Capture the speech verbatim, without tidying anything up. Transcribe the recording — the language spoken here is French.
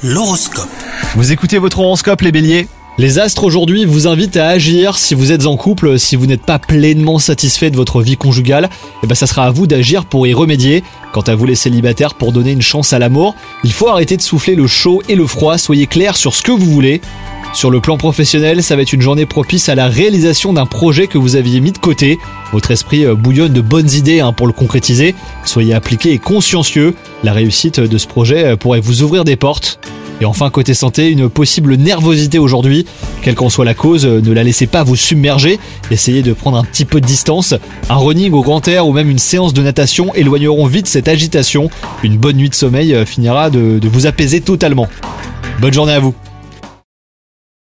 L'horoscope. Vous écoutez votre horoscope les béliers ? Les astres aujourd'hui vous invitent à agir si vous êtes en couple, si vous n'êtes pas pleinement satisfait de votre vie conjugale, et ben ça sera à vous d'agir pour y remédier. Quant à vous les célibataires, pour donner une chance à l'amour, il faut arrêter de souffler le chaud et le froid, soyez clair sur ce que vous voulez. Sur le plan professionnel, ça va être une journée propice à la réalisation d'un projet que vous aviez mis de côté. Votre esprit bouillonne de bonnes idées hein, pour le concrétiser. Soyez appliqué et consciencieux. La réussite de ce projet pourrait vous ouvrir des portes. Et enfin, côté santé, une possible nervosité aujourd'hui. Quelle qu'en soit la cause, ne la laissez pas vous submerger. Essayez de prendre un petit peu de distance. Un running au grand air ou même une séance de natation éloigneront vite cette agitation. Une bonne nuit de sommeil finira de, de vous apaiser totalement. Bonne journée à vous.